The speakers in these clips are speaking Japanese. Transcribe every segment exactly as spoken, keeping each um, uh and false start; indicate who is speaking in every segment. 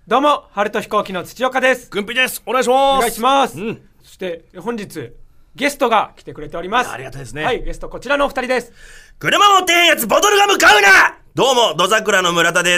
Speaker 1: どうも、春と飛行機の土岡です。
Speaker 2: ぐんぴーです。お願いします。
Speaker 1: お願いします、
Speaker 2: うん、
Speaker 1: そして本日ゲストが来てくれております。
Speaker 2: ありがたいですね。
Speaker 1: はい、ゲストこちらのお二人です。
Speaker 3: 車持ってへんやつボトルガム買うな。どうもどざくらの村田です。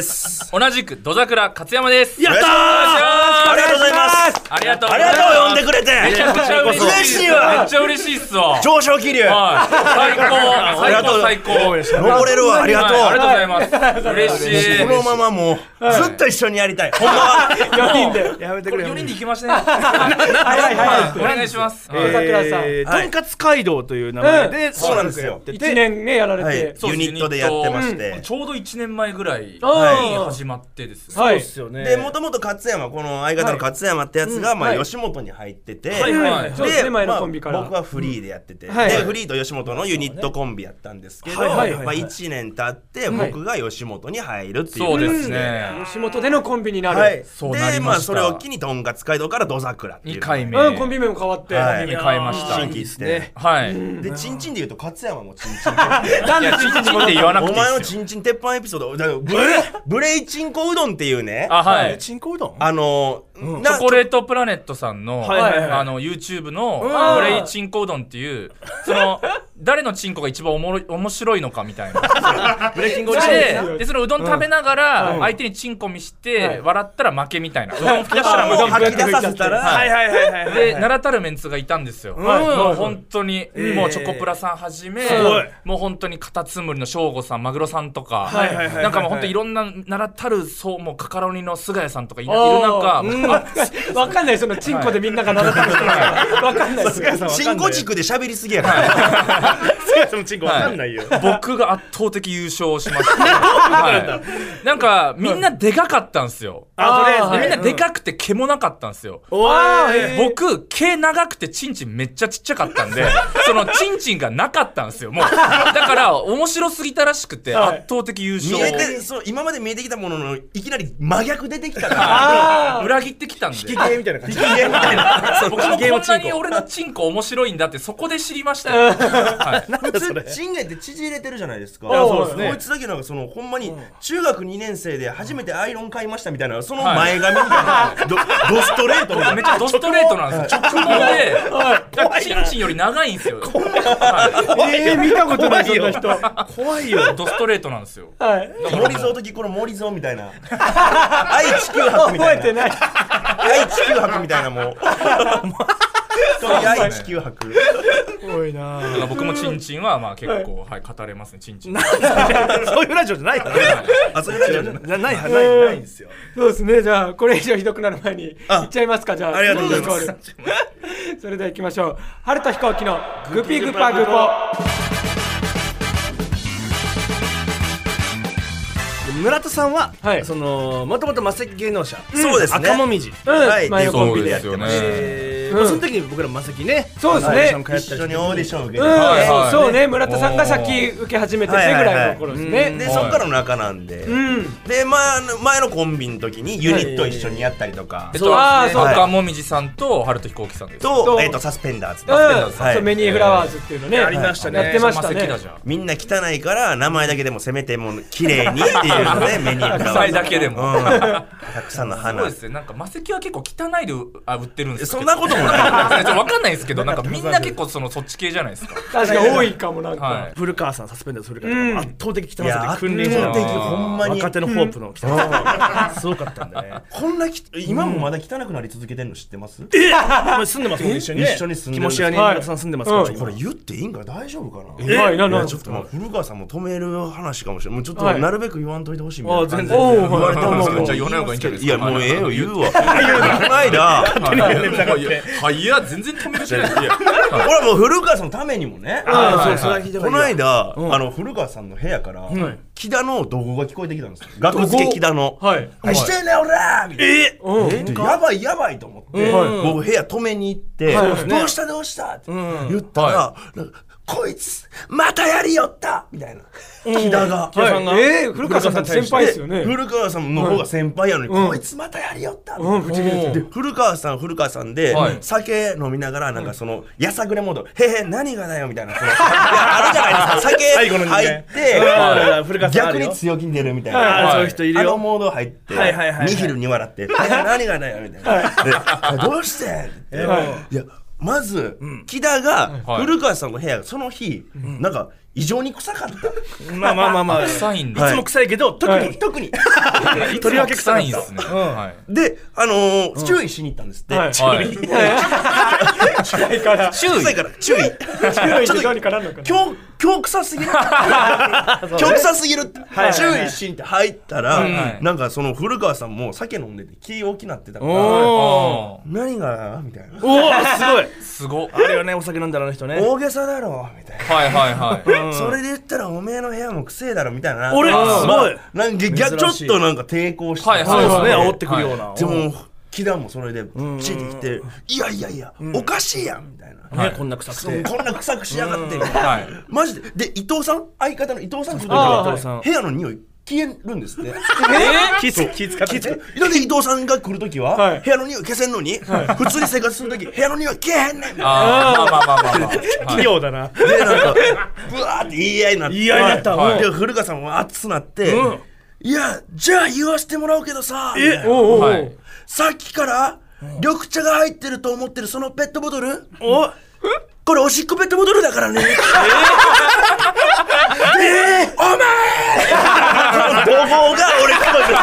Speaker 4: 同じくどざくら勝山です。
Speaker 3: やったー。ありがとうございます。
Speaker 4: ありがとう
Speaker 3: ありがとう呼んでくれて。
Speaker 4: めちゃくちゃ嬉しい。
Speaker 3: 嬉しいわ。
Speaker 4: めっちゃ嬉しいっすわ。
Speaker 3: 上昇気流。
Speaker 4: はい。最高最高最高。
Speaker 3: 登れるわ。ありがとう。
Speaker 4: ありがとうございます。嬉しい。
Speaker 3: このままもうずっと一緒にやりたい。ほんまは
Speaker 1: よにんで
Speaker 2: やめてくれ。
Speaker 4: よにんで行きましたね。
Speaker 1: はいはい
Speaker 4: お願いします。
Speaker 1: どざくらさん、
Speaker 2: とんかつ街道という名前で
Speaker 3: そうなんですよ。
Speaker 1: いちねんねやられて、
Speaker 3: ユニットでやってまして、
Speaker 4: ちょうどいちねんまえぐらいに始まってですね。
Speaker 1: そう
Speaker 2: ですよね。
Speaker 3: でもともと勝山、この相方の勝山ってやつがまあ吉本に入ってて、で僕はフリーでやってて、でフリーと吉本のユニットコンビやったんですけど、まあいちねん経って僕が吉本に入るっていう。
Speaker 4: そうですね。
Speaker 1: 吉本でのコンビになる。
Speaker 3: でまあそれを機にとんかつ街道からどざくらっていう
Speaker 4: にかいめ
Speaker 1: コンビ名も変わって、
Speaker 4: コンビ名変えました。
Speaker 3: 新規ですね。
Speaker 4: はい。
Speaker 3: でチンチンで言うと勝山もチンチン。
Speaker 4: なんでチンチンって言わなくていいっすよ。
Speaker 3: お前のチンチン鉄板エピソード、ブレブレイチンコうどんっていうね。
Speaker 4: あ、はい。
Speaker 2: チンコうどん。
Speaker 3: あの
Speaker 4: チョコレートプラネットさんのあの YouTube のブレイチンコうどんっていう、その誰のチンコが一番おもろい面白いのかみたいな。ブレイキングうどんで、でそのうどん食べながら相手にチンコ見して笑ったら負けみたいな。うどん吹き出したらもう
Speaker 3: 吐き出させたら。
Speaker 2: はいはいはいはい。
Speaker 4: で名だたるメンツがいたんですよ。もう本当にもうチョコプラさんはじめ、もう本当にカタツムリの翔吾さん、マグロさんとか、なんかもう本当いろんな名だたるそうもうカカロニの菅谷さんとかいる中、
Speaker 1: わかんない。そのチンコでみんなが名だたる人わかんない。
Speaker 3: チンコ軸で喋りすぎやから。
Speaker 2: 菅谷さんのチンコわかんないよ。
Speaker 4: 僕が圧倒的優勝しました。なんかみんなでかかったんですよ。みんなでかくて毛もなかったんですよ。僕毛長くてチンチンめっちゃちっちゃかったんで、そのチンチンがなかったんですよ。もうだから面白すぎたらしくて圧倒的優勝。
Speaker 3: 見えて、そう今まで見えてきたもののいきなり真逆出てきたから
Speaker 4: 裏切ってきたんで。
Speaker 2: 引きゲーみたいな感じ。
Speaker 3: 引きゲーみたいな。
Speaker 4: 僕もこんなに俺のチンコ面白いんだってそこで知りましたよ。
Speaker 3: 普通チンゲって縮れてるじゃないですか。
Speaker 2: そうですね。
Speaker 3: こいつだけなんかそのほんまに中学にねん生で初めてアイロン買いましたみたいな、その前髪みたいなドストレートみたいな。
Speaker 4: めっちゃドストレートなんですよ。直毛でチンチンより長いんですよ。
Speaker 1: えー見たことないそんな人。
Speaker 3: 怖いよ。
Speaker 4: ドストレートなんですよ。
Speaker 3: 森蔵時この森蔵みたいな。愛地球博みたいな。
Speaker 1: 覚えてない。
Speaker 3: 愛地球博みたいなもう。愛地球博。
Speaker 1: 多いな。
Speaker 4: 僕もチンチンはまあ結構はい語れますね。チンチン。
Speaker 2: そういうラジオじゃないから。
Speaker 3: あ、そういうラジオじゃない。
Speaker 2: ないないないんですよ。
Speaker 1: そうですね。じゃあこれ以上ひどくなる前にいっちゃいますか。じゃあ
Speaker 3: ありがとうございます。
Speaker 1: それでは行きましょう。春と飛行機のグピグパグポ。
Speaker 2: 村田さんは、
Speaker 1: はい、
Speaker 2: そのもともと魔石芸能者、
Speaker 3: そうですね、
Speaker 2: 赤もみじ、
Speaker 3: はい、
Speaker 1: 前
Speaker 4: コンビでやってまして、
Speaker 2: その時に僕ら魔石ね、
Speaker 1: そうですね、
Speaker 3: 一緒にオーディション受け
Speaker 1: て、そうね、村田さんが先受け始めててぐらいの頃ですね。
Speaker 3: でそっからの仲なんで、で前のコンビの時にユニット一緒にやったりとか、
Speaker 4: 赤もみじさんと春と飛行機さんです
Speaker 3: と、えっとサスペンダーズ、
Speaker 1: メニーフラワーズっていうのね、
Speaker 2: やりましたね、
Speaker 1: やってましたね。
Speaker 3: みんな汚いから名前だけでもせめても綺麗にっていうのでメニーフラワーズ。
Speaker 4: 名前だけでも、
Speaker 3: たくさんの花。
Speaker 4: そうですね。なんか魔石は結構汚いで売ってるんですけど。
Speaker 3: そんなこともない。
Speaker 4: わかんないですけど、なんかみんな結構そのそっち系じゃないですか。
Speaker 1: 確かに多いかもなんか。
Speaker 2: 古川さんサスペンダーズ古川さん圧倒的汚さで君臨した
Speaker 3: ほんまに
Speaker 2: 若手のホープの汚さすごかったんでね。
Speaker 3: こんな今もまだ汚くなり続けてるの知ってます？
Speaker 2: え？住んでますもん一緒に。
Speaker 3: 一緒に住んでる。
Speaker 2: 木下に村田さん住んでますから。
Speaker 3: これ言っていいんか大丈夫かな？
Speaker 1: え？なな
Speaker 3: ちょっと古川さんも止める話かもしれない。もうちょっとなるべく言わんといてほしいみたいな。
Speaker 2: 全然言
Speaker 4: われたんですけど、じゃあ言わない方がいいんじゃないですか。
Speaker 3: いやもうええよ言うわ。この間
Speaker 4: はいや全然止めるじゃないですか。
Speaker 3: これはもう古川さんのためにもね。この間
Speaker 1: うん、
Speaker 3: あの古川さんの部屋から、うん、木田の怒号が聞こえてきたんですよ。学付け木田の。
Speaker 1: はい。
Speaker 3: はい、してんねおらーみたいな。え、やばいやばいと思って、僕部屋止めに行って、どうしたどうしたって言ったら、 こいつまたやりよったみたいな木田が、
Speaker 1: 木田さんがえー、古川さんだって先輩ですよね。
Speaker 3: 古川さんの方が先輩やのに、うん、こいつまたやりよったみたいな、うん、で古川さん古川さんで、はい、酒飲みながらなんかそのやさぐれモードへへ何がだよみたいなそのいやあるじゃないですか酒入って逆に強気に出るみたいな、はい、そういう人いるよ。あのモード入って、はいはいはいはい、ニヒルに笑って何がだよみたいな、はい、でどうしてって言って、はい、いやまず、うん、木田が、はい、古川さんの部屋がその日、うん、なんか異常に臭かった。
Speaker 2: まあまあまあまあ
Speaker 4: 臭いん
Speaker 2: だ。いつも臭いけど特に、はい、特にとりわけ臭いん
Speaker 4: ですね。
Speaker 3: うんはい、であのーうん、注意しに行ったんですって。はい、注意。
Speaker 1: 臭いから。
Speaker 3: 注意から注意。
Speaker 1: 注意でどうにかなるのかな。
Speaker 3: 今日今日臭すぎる。今日臭すぎるって、はい、注意しにって入ったら、はい、なんかその古川さんも酒飲んでて気大きなってたから。何がみたいな。
Speaker 2: おおすごい。
Speaker 4: すご。
Speaker 2: あれよねお酒飲んだらの人ね。
Speaker 3: 大げさだろみたいな。
Speaker 4: はいはいはい。
Speaker 3: それで言ったらおめえの部屋もくせえだろみたいな。
Speaker 2: 俺すごい
Speaker 3: なんか逆ちょっとなんか抵抗して、
Speaker 2: はいそうですね煽ってくるような。
Speaker 3: でも木田もそれでチーってきていやいやいやおかしいやんみたい
Speaker 2: な。ねこんな臭くて
Speaker 3: こんな臭くしやがってみたいな。マジでで伊藤さん相方の伊藤さん来ると部屋の匂い消えるんですって。え
Speaker 2: ー、気つ気つかって
Speaker 3: なんで伊藤さんが来るときは、はい、部屋の匂い消せんのに、はい、普通に生活するとき部屋の匂い消えへんねん。
Speaker 4: ああまあまあまあまあまあ
Speaker 2: 器用だな。
Speaker 3: でなんかブワーって言い合いになって
Speaker 2: 言い合いになった、
Speaker 3: はい、で古川さんも熱くなって、うん、いやじゃあ言わせてもらうけどさ
Speaker 2: え
Speaker 3: おうおう、はい、さっきから緑茶が入ってると思ってるそのペットボトルおこれおしっこペットボトルだからね。えー、えー、お前怒号が俺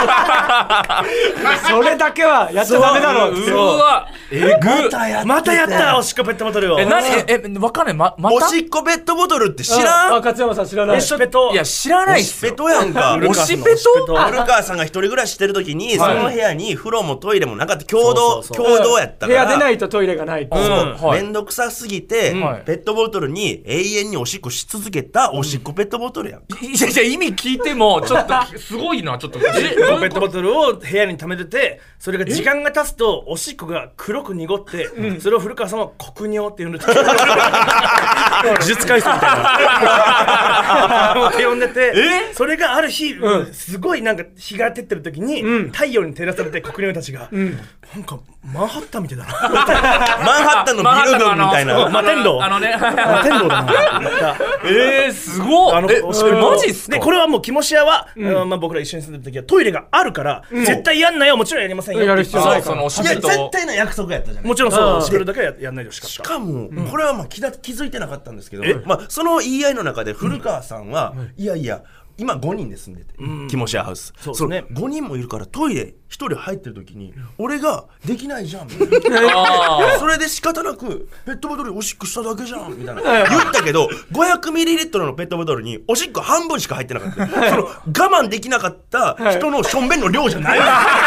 Speaker 1: それだけはやっちゃダメだろう。
Speaker 4: うわ
Speaker 3: えぐまたやった
Speaker 2: またやったおしっこペットボトルを。
Speaker 4: え何ええわかんないままた
Speaker 3: おしっこペットボトルって知らん。
Speaker 1: あ勝山さん知らない。
Speaker 2: おしペト
Speaker 4: いや知らないっすよ。
Speaker 3: おしペトやんか。
Speaker 4: おしペト。
Speaker 3: 古川さんが一人暮らししてる時にその部屋に風呂もトイレもなかった共同共同やったから。
Speaker 1: 部屋出ないとトイレがない。
Speaker 3: そうめんどくさすぎてペットボトルに永遠におしっこし続けたおしっこペットボトルやん。
Speaker 4: いやいや意味聞いてもちょっとすごいなちょっと。
Speaker 2: ペットボトルを部屋に溜めててそれが時間が経つとおしっこが黒く濁って、うん、それを古川さんは黒尿って呼んでて呪術廻戦みたいなって呼んでてそれがある日、うん、すごいなんか日が照ってる時に、うん、太陽に照らされて黒尿たちが、うん、なんかマンハッタンみたいだなマン
Speaker 3: ハッタンのビル群みたいな
Speaker 2: 摩天楼
Speaker 4: あのね
Speaker 2: 摩天楼だな
Speaker 4: えーすごい。えマジっすか。
Speaker 2: でこれはもうキモシアは、うんまあ、僕ら一緒に住んでる時はトイレがあるから、うん、絶対やんないよもちろんやりませんよ。
Speaker 1: やる必要ないから。
Speaker 3: いや絶対の約束やったじゃない。
Speaker 2: もちろんそうそれだけはやんないでほしかった。
Speaker 3: しかも、うん、これはまあ気づいてなかったんですけど、まあ、その言い合いの中で古川さんは、うん、いやいや今ごにんで住んでて、うん、キモシェアハウス
Speaker 2: そうですね。
Speaker 3: ごにんもいるからトイレひとり入ってる時に俺ができないじゃんみたいなそれで仕方なくペットボトルにおしっこしただけじゃんみたいな言ったけど ごひゃくミリリットル のペットボトルにおしっこ半分しか入ってなかったその我慢できなかった人のしょんべんの量じゃないだ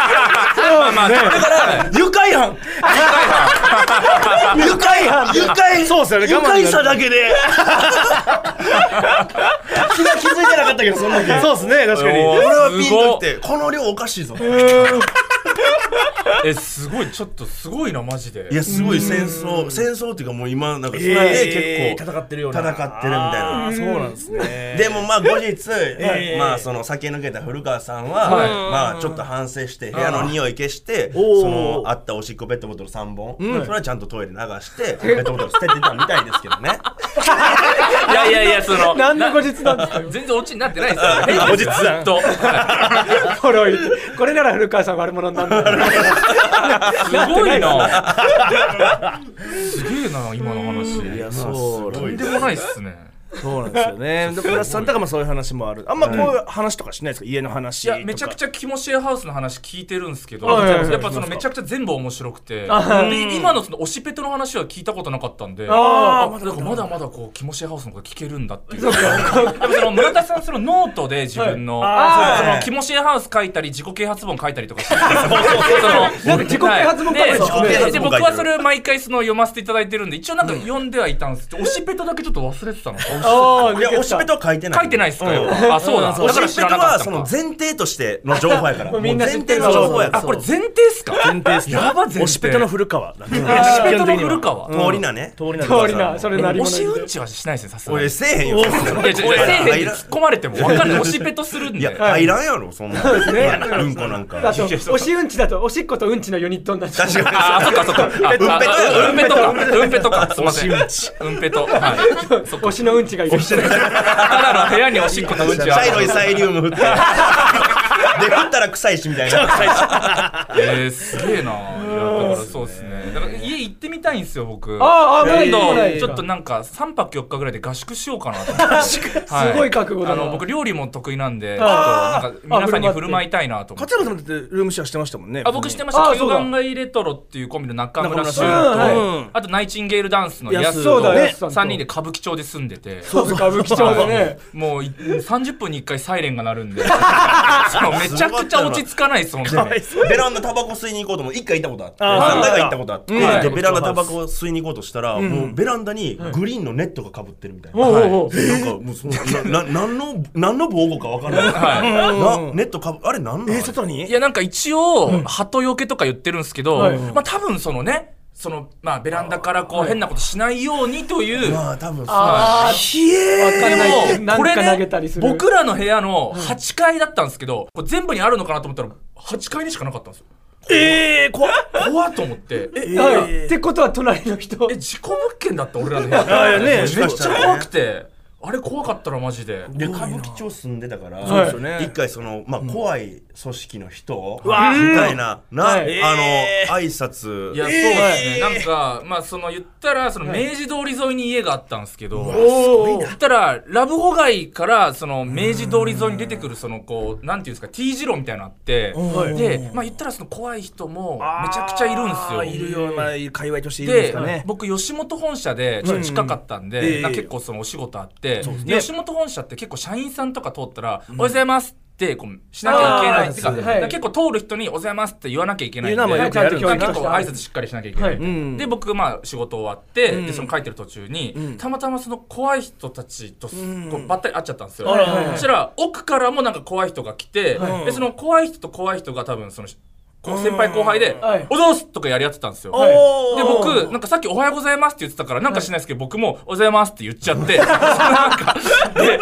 Speaker 3: から愉快犯愉快犯愉快
Speaker 2: そうですよね。
Speaker 3: 愉快さだけで気が気づいてなかったけどそんなに
Speaker 2: そうですね確かに
Speaker 3: 俺はピンときてこの量おかしいぞ
Speaker 4: えすごいちょっとすごいなマジで。
Speaker 3: いやすごい戦争戦争っていうかもう今なんかそれで結構
Speaker 2: 戦ってるような
Speaker 3: 戦ってるみたいな。
Speaker 2: そうなんですね。
Speaker 3: でもまあ後日まあその酒抜けた古川さんはまあちょっと反省して部屋の匂い消してそのあったおしっこペットボトルさんぼんそれはちゃんとトイレ流してペットボトル捨ててたみたいですけどね
Speaker 4: いやいやいやその
Speaker 1: 何の後日なんですか。
Speaker 4: 全然オチになってないですよ
Speaker 2: 後日談
Speaker 4: と
Speaker 1: これこれなら古川さん悪者なんだ
Speaker 4: すごいなすげえな今の話。
Speaker 2: いやそう
Speaker 4: とんでもないっすね。
Speaker 2: そうなんですよね。でプラスさんとかもそういう話もある。あんまこういう話とかしないですか、家の話とか。
Speaker 4: いやめちゃくちゃキモシェアハウスの話聞いてるんですけど、やっぱそのめちゃくちゃ全部面白くて、で今のその推しペトの話は聞いたことなかったんで、あまだまだまだこうキモシェアハウスのこと聞けるんだっていう。でもその村田さんそのノートで自分のそのキモシェアハウス書いたり自己啓発本書いたりとかしてるんですよ。
Speaker 1: 自己啓発本書いてる。
Speaker 4: で僕はそれ毎回その読ませていただいてるんで一応なんか読んではいたんですけど、推しペトだけちょっと忘れてたの。
Speaker 3: ああいや推しペトは書いてない
Speaker 4: 書いてないっすかよ、あそうだ
Speaker 3: 推しペトはその前提としての情報やから
Speaker 1: みんな知ってる
Speaker 3: 前提の情報やから
Speaker 4: あこれ前提っすか
Speaker 2: 前提っす
Speaker 4: やば前提
Speaker 2: 推しペトの古川
Speaker 4: 推しペトの古川
Speaker 3: 通りなね
Speaker 2: 通りな
Speaker 1: 通りなそれなり
Speaker 4: 推しうんちはしないですねさすがに
Speaker 3: 俺せえへんよ
Speaker 4: いやせえへんって突っ込まれても分かんない推しペトするんで
Speaker 3: いや入らんやろそんなうんこなんか
Speaker 1: あとおしうんちだとおしっことうんちのユニットになっちゃう
Speaker 3: 確かに
Speaker 4: あそっかそっかうんぺとかうんぺとかすいませんうんぺとはい
Speaker 1: 推しのうんちがいる
Speaker 4: ただの部屋におしっことうんちは
Speaker 3: 茶色いサイリウム振ってで振ったら臭いしみたいな
Speaker 4: えーすげえな。いやだからそうですねだから家行ってみたいんですよ僕。
Speaker 1: ああまだ行ってない
Speaker 4: ちょっとなんかさんぱくよっかぐらいで合宿しようかなと思ってす
Speaker 1: ごい覚悟だな
Speaker 4: あの僕料理も得意なんでちょっとなんか皆さんに振る舞いたいなと思って。
Speaker 2: 勝山さんってルームシェアしてましたもんね。
Speaker 4: あ僕してました。九眼街レトロっていうコンビの中村俊とあとナイチンゲールダンスのやすとさんにんで歌舞伎町で住んでて
Speaker 1: そう歌舞伎町でね
Speaker 4: もうさんじゅっぷんにいっかいサイレンが鳴るんでそのめちゃくちゃ落ち着かないですもんね。
Speaker 3: ベランダタバコ吸いに行こうとも一回行ったことあって何回か行ったことあってでベランダタバコ吸いに行こうとしたらもうベランダにグリーンのネットがかぶってるみたいななんかもうそのな何の何の防護か分からないネットかぶあれ何なの
Speaker 2: え外に
Speaker 4: いやなんか一応鳩よけとか言ってるんですけどまあ多分そのねそのまあベランダからこう変なことしないようにという
Speaker 3: まあ多分
Speaker 1: あ
Speaker 4: ひえでもこれね
Speaker 1: 僕
Speaker 4: 僕らの部屋のはちかいだったんですけどこれ全部にあるのかなと思ったらはちかいにしかなかったんですよ。
Speaker 2: えー怖っ
Speaker 4: 怖っと思ってえ
Speaker 1: えってことは隣の人
Speaker 4: え事故物件だった俺らの部屋
Speaker 2: あね
Speaker 4: めっちゃ怖くてあれ怖かったらマジで
Speaker 3: で歌舞伎町住んでたから
Speaker 2: そうですよね
Speaker 3: 一回そのまあ怖い組織の人み
Speaker 2: わ
Speaker 3: たいななあの
Speaker 2: えー
Speaker 3: 挨拶
Speaker 4: いやそうですねなんかまあその言ったらその明治通り沿いに家があったんですけど
Speaker 1: お
Speaker 4: 言ったらラブホ街からその明治通り沿いに出てくるそのこうなんていうんですか T 字路みたいなのあってでまあ言ったらその怖い人もめちゃくちゃいるんですよ。
Speaker 2: いるような界隈としているんですかね。
Speaker 4: 僕吉本本社でちょっと近かったんでなんか結構そのお仕事あってで吉本本社って結構社員さんとか通ったら「おはようございます」ってこうしなきゃいけないっていうか、
Speaker 1: はい
Speaker 4: 結構通る人に「おはようございます」って言わなきゃいけないんで
Speaker 2: 言うのはよくやる
Speaker 4: 結構挨拶しっかりしなきゃいけない、
Speaker 1: はい
Speaker 4: で僕まあ仕事終わって、
Speaker 2: うん
Speaker 4: でその帰ってる途中に、
Speaker 2: うん
Speaker 4: たまたまその怖い人たちとす
Speaker 2: うん
Speaker 4: こうばったり会っちゃったんですよ、
Speaker 2: あらはいはい
Speaker 4: そしたら奥からもなんか怖い人が来て、
Speaker 2: はい
Speaker 4: でその怖い人と怖い人が多分そのこう先輩後輩で
Speaker 1: はい
Speaker 4: 「おざーす!」とかやり合ってたんですよ、
Speaker 2: おー
Speaker 4: で僕なんかさっき「おはようございます」って言ってたからなんかしないですけど、僕も「おはようございます」って言っちゃってなんかででで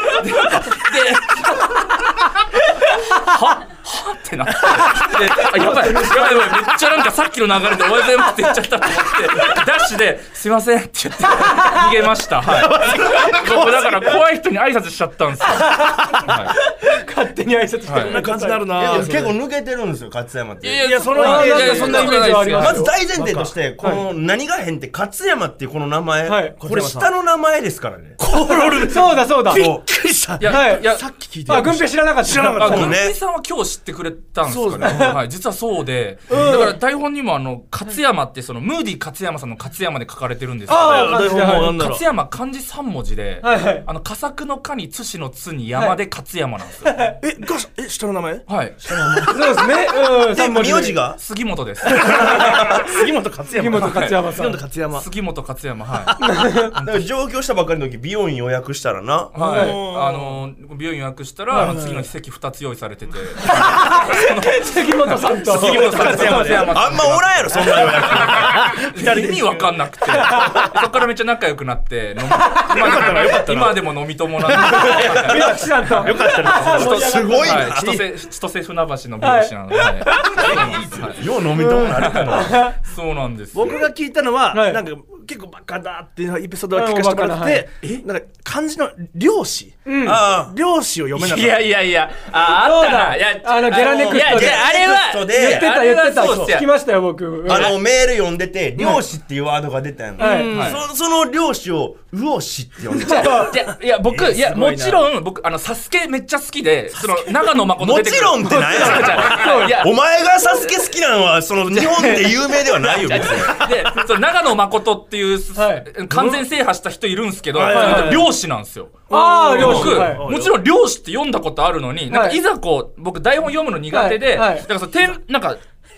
Speaker 4: ははってなってであやばいやばいやばいめっちゃなんかさっきの流れで「おはようございます」って言っちゃったと思ってダッシュで「すいません」って言って逃げました。はい僕だから怖い人に挨拶しちゃったんですよ、は
Speaker 1: 勝手に挨拶して
Speaker 4: はい
Speaker 1: る
Speaker 2: な感じになる
Speaker 3: いや
Speaker 2: な。
Speaker 3: 結構抜けてるんですよ勝山って
Speaker 4: い、いや
Speaker 2: いやその
Speaker 4: いやいや
Speaker 1: そんなイメージはあります
Speaker 3: まず大前提としてこの何が変って勝山っていうこの名前、
Speaker 1: はい
Speaker 3: これ下の名前ですからね
Speaker 1: そうだそうだ
Speaker 2: びっくりした。
Speaker 4: いや、
Speaker 1: はい
Speaker 4: いや
Speaker 2: さっき聞いて
Speaker 1: あ軍平知らなかった
Speaker 2: 知らなかった
Speaker 4: あ、軍
Speaker 3: ね
Speaker 4: 平さんは今日知ってくれたんですかね。
Speaker 2: そうですね
Speaker 4: はい、実はそうで、だから台本にもあの勝山ってそのムーディ勝山さんの勝山で書かれてるんですけど、
Speaker 1: あー
Speaker 2: 台本もなんだろう
Speaker 4: 勝山漢字さん文字で、
Speaker 1: はいはい
Speaker 4: あの佳作の佳に津市の津に山で勝山なんですよ。
Speaker 2: えがえ下の名前
Speaker 4: はい、
Speaker 1: そうですねうん
Speaker 3: で
Speaker 1: 三文字
Speaker 3: 名字が
Speaker 4: 杉本です。
Speaker 2: 杉本勝山。
Speaker 1: 杉本勝山さん
Speaker 2: 杉本勝山。
Speaker 4: 杉本勝山、はい。
Speaker 3: だから上京したばっかりの時美容院予約したらな
Speaker 4: はい、あの美容院予約したら、あの次の日席ふたつ用意されてて、
Speaker 1: 杉本さんと
Speaker 4: 杉本勝山さん
Speaker 3: あんまおらんやろそんな予約
Speaker 4: 意味わかんなくて、そこからめっちゃ仲良くなって、飲み今今でも飲み友なんで、
Speaker 1: 美容師さんとよかった
Speaker 3: すごいな、
Speaker 4: はい、千歳千歳船橋の美容師なので、はいはい
Speaker 3: よう飲みともなるかな
Speaker 4: そうなんですよ。
Speaker 2: 僕が聞いたのは、
Speaker 1: はい
Speaker 2: なんか結構バカだっていうエピソードを聞かせてもらって、
Speaker 1: うんバカだはい
Speaker 2: えなんか漢字の漁師、
Speaker 1: うん
Speaker 3: あ
Speaker 2: 漁師を読めなかった。
Speaker 4: いやいやいや、ああったな。いや
Speaker 1: あのゲラネクストで
Speaker 4: いやあれは
Speaker 3: ネクストで
Speaker 1: 言ってた言ってた
Speaker 4: あれはそうっすよ
Speaker 1: 聞きましたよ僕
Speaker 3: あのメール読んでて漁師っていうワードが出たんや、
Speaker 1: はい
Speaker 4: はい
Speaker 3: そその漁師を魚師って呼んでた
Speaker 1: ちょっと
Speaker 4: いやいや僕いや
Speaker 2: すごいな
Speaker 4: もちろん僕あのサスケめっちゃ好きで、その長野誠
Speaker 3: も
Speaker 4: 出てくる。
Speaker 3: ちろんって何や
Speaker 4: いや
Speaker 3: お前がサスケ好きなのはその日本で有名ではないよ別に
Speaker 4: でその長野誠っていう、
Speaker 1: はい
Speaker 4: 完全制覇した人いるんですけど、
Speaker 2: はいはいはい
Speaker 4: その人漁師なんですよ。
Speaker 1: ああ漁師
Speaker 4: 僕、
Speaker 1: はい
Speaker 4: もちろん漁師って読んだことあるのに、なんかいざこう僕台本読むの苦手で、
Speaker 1: はいはい
Speaker 4: だからその点なんか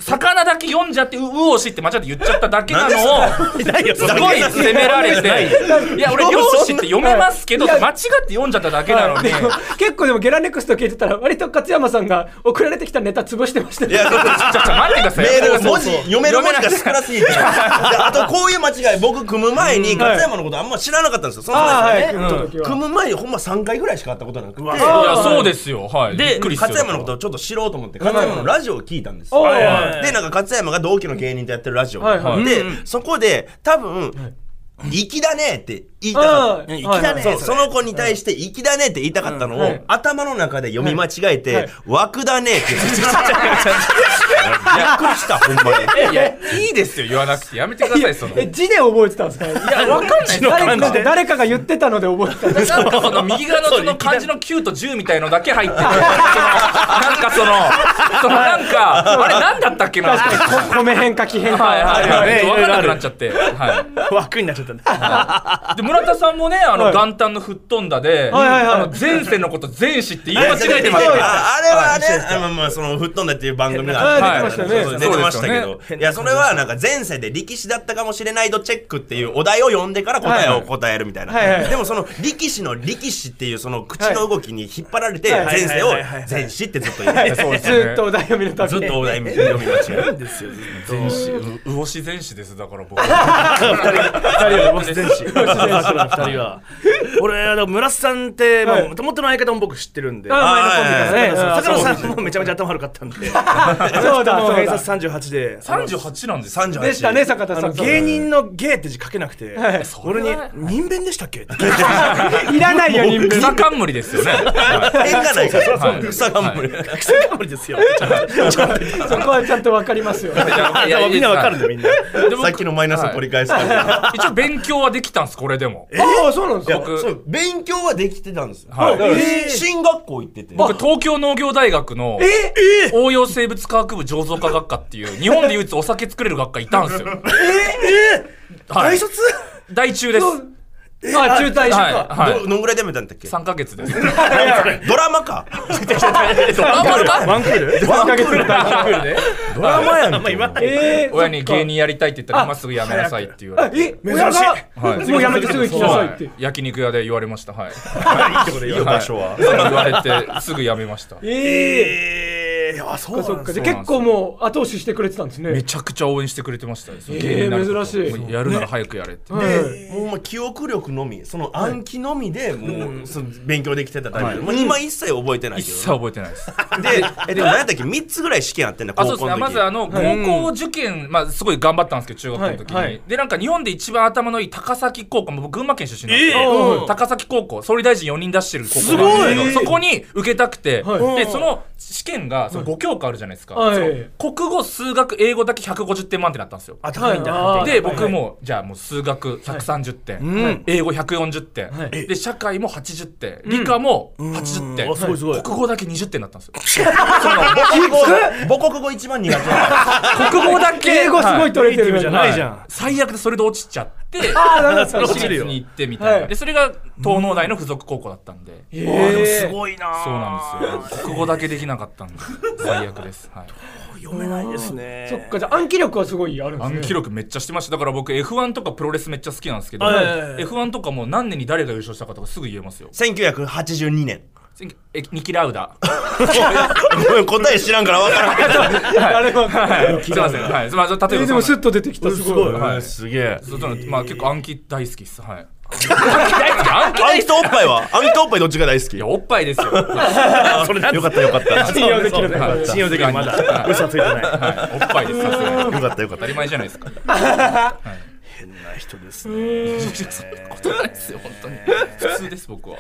Speaker 4: 魚だけ読んじゃってううおしって間違って言っちゃっただけなのをすごい責められて、いや俺漁師って読めますけど間違って読んじゃっただけなのに。
Speaker 1: 結構でもゲラネクスト聞いてたら割と勝山さんが送られてきたネタ潰してましたね。
Speaker 3: いや、ちょっと
Speaker 4: ちょっと待ってください。
Speaker 3: メール文字読める文字が少なすぎて。あとこういう間違い僕組む前に勝山のことあんま知らなかったんですよ。その前ですよね。組む前にほんまさんかいぐらいしか会ったことなくて。いや
Speaker 4: そうですよ。はい。
Speaker 3: で勝山のことをちょっと知ろうと思って勝山のラジオを聞いたんですよ。でなんか勝山が同期の芸人とやってるラジオで、そこで多分粋だねって言いたかった。粋だね。その子に対して粋だねって言いたかったのを頭の中で読み間違えて枠だねって言ってびっくりしたほんまに。
Speaker 4: いやいいですよ言わなくてやめてくださいその。
Speaker 1: え字で覚えてたんですか。いやわかんない。誰かが言ってたので覚えてたんです。
Speaker 4: なんかその右側のその漢字のきゅうとじゅうみたいのだけ入ってて、なんかそのそのなんかあれなんだったっけな。
Speaker 1: 米変か木変か。
Speaker 4: はいはいはい。わかんなくなっちゃって。
Speaker 2: 枠になっちゃった。
Speaker 4: で村田さんもねあの元旦の吹っ飛んだで前世のこと前世って言い間違えてました。
Speaker 3: あれはねまあまあその吹っ飛んだっていう番組が出てましたけど、いやそれはなんか前世で力士だったかもしれないとチェックっていうお題を読んでから答えを答えるみたいな。でもその力士の力士っていうその口の動きに引っ張られて前世を前世ってずっと言って
Speaker 1: ずっとお題読みのため
Speaker 3: ずっとお題読み間違えるんですよ。
Speaker 4: 前世魚師前世ですだから僕。
Speaker 2: 魚師前世。ふたりは俺村瀬さんってもともとの相方も僕知ってるんで、坂野さんもめちゃめちゃ頭悪かったんで、そうだそうだ偏差さんじゅうはちで
Speaker 4: さんじゅうはちなんです
Speaker 3: さんじゅうはち
Speaker 1: でしたね坂田さん。
Speaker 2: 芸人の芸って字書けなくて俺に人弁でしたっけ
Speaker 1: いらないよ人弁。
Speaker 4: 草冠ですよね。
Speaker 3: 変がないから草冠
Speaker 2: 草冠ですよ。
Speaker 1: そこはちゃんとわかりますよ。
Speaker 2: みんなわかるんだみんな。
Speaker 3: さっきのマイナスを取り返すから。
Speaker 4: 一応勉強はできたんですこれでも。
Speaker 1: ああそうなんですか。
Speaker 3: 僕勉強はできてたんですよ。進学校行ってて
Speaker 4: 僕東京農業大学の応用生物科学部醸造科学科っていう日本で唯一お酒作れる学科いたんですよ。
Speaker 2: 大卒
Speaker 4: 大中です。
Speaker 1: あ中退
Speaker 3: か。どのぐらいでめたんだっけ。
Speaker 4: さんかげつです。
Speaker 3: ドラマか。
Speaker 4: ドラマか。
Speaker 2: ワンクール
Speaker 1: さんかげつで
Speaker 3: ドラマやん。
Speaker 4: 親に芸人やりたいって言ったら今すぐやめなさいって言われて。
Speaker 1: え親がもうやめてすぐ行きなさいって。
Speaker 4: 焼肉屋で言われました。はい。
Speaker 3: いいとこでいい場所は。
Speaker 4: 言われてすぐやめました。
Speaker 1: ええ。
Speaker 2: あそう
Speaker 1: そっか。で結構もう後押ししてくれてたんですね。
Speaker 4: めちゃくちゃ応援してくれてました。
Speaker 1: ええ珍しい。
Speaker 4: やるなら早くやれって。
Speaker 3: もう記憶力のみその暗記のみでもう勉強できてたタイプで、もう今一切覚えてないけど。
Speaker 4: 一切覚えてないです。
Speaker 3: でえでも何やったっけみっつぐらい試験あってんだ高校の時。
Speaker 4: あそうですね。まずあの高校受験まあすごい頑張ったんですけど中学校の時にでなんか日本で一番頭のいい高崎高校僕群馬県出身なんですけど高崎高校総理大臣よにん出してる高校なんですけどそこに受けたくてでその試験がそのご教科あるじゃないですか。国語数学英語だけひゃくごじゅってん満点だったんですよ。
Speaker 2: あ高いんだ。
Speaker 4: で僕もじゃあもう数学ひゃくさんじゅってん英語ひゃくよんじゅってんで社会もはちじゅってん理科もはちじゅってん国語だけにじゅってんだったんですよ。
Speaker 3: 母国語一番苦手。
Speaker 4: 国語だけ
Speaker 1: 英語すごい取れてる
Speaker 2: じゃないじゃん。
Speaker 4: 最悪でそれで落ちちゃって私立に行ってみたいなでそれが東農大の付属高校だったんで。
Speaker 2: すごいな。
Speaker 4: そうなんですよ。国語だけできなかったんで最悪です。
Speaker 2: 読めないですね。
Speaker 1: そっかじゃあ暗記力はすごいあるんですね。
Speaker 4: 暗記力めっちゃしてました。だから僕 エフワン とかプロレスめっちゃ好きなんですけど エフワン とかも何年に誰が優勝したかとかすぐ言えますよ。
Speaker 3: せんきゅうひゃくはちじゅうにねん。
Speaker 4: えニキラウダ。
Speaker 3: ごめん答え知らんから分からんけど。
Speaker 1: あれは
Speaker 4: すいません。はい。まあ例えば
Speaker 1: でもスッと出てきたすごい。
Speaker 3: すげえ。
Speaker 4: まあ結構暗記大好きっす。はい。
Speaker 3: 暗記とおっぱいは暗記とおっぱいどっちが大好き。
Speaker 4: いやおっぱいですよ。
Speaker 3: それよかったよかった。
Speaker 1: 信用できるね。
Speaker 2: 信用できるまだ嘘ついてない。
Speaker 4: おっぱいです。よ
Speaker 3: かったよかった。
Speaker 4: 当たり前じゃないですか。
Speaker 2: 変な人ですね。
Speaker 4: そんなことないですよ本当に。普通です僕は。